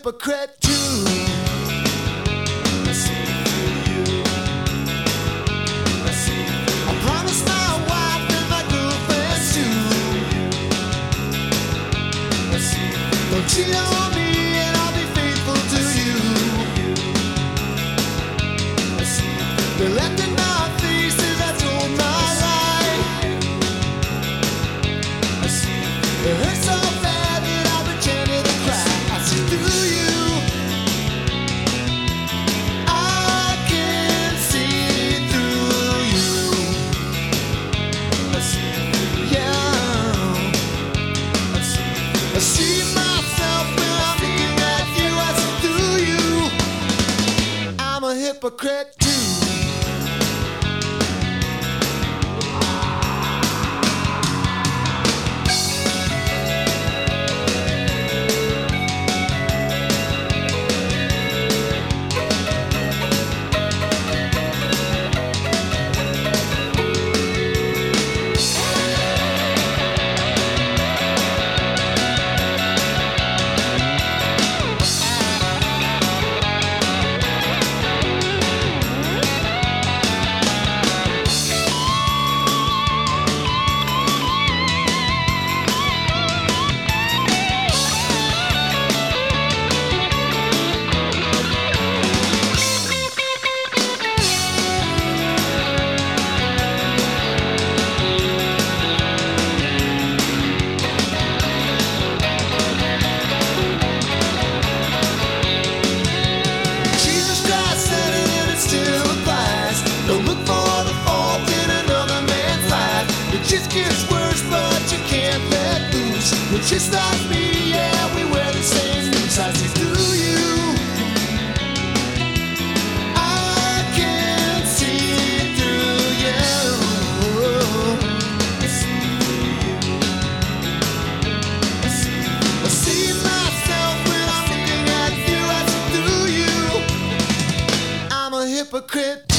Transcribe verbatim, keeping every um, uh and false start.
hypocrite too. I see through you. I see through I promised my wife and my girlfriends too. I see through Don't cheat on me and I'll be faithful to you. I see through They left in my faces, I told my lie. I see through It hurts so bad that I pretended to cry. I see through you. I can see through you. I see through Yeah. I see I see myself when I'm looking at you. I see through you. I'm a hypocrite too. Jesus Christ said it and it still applies. Don't look for the fault in another man's life. It just gets worse, but you can't let loose. You're just like me, yeah, we wear the same boots. I see through you. I can see through you. I see through you. I see I see myself when I'm looking at you. I see through you. I'm a hypocrite.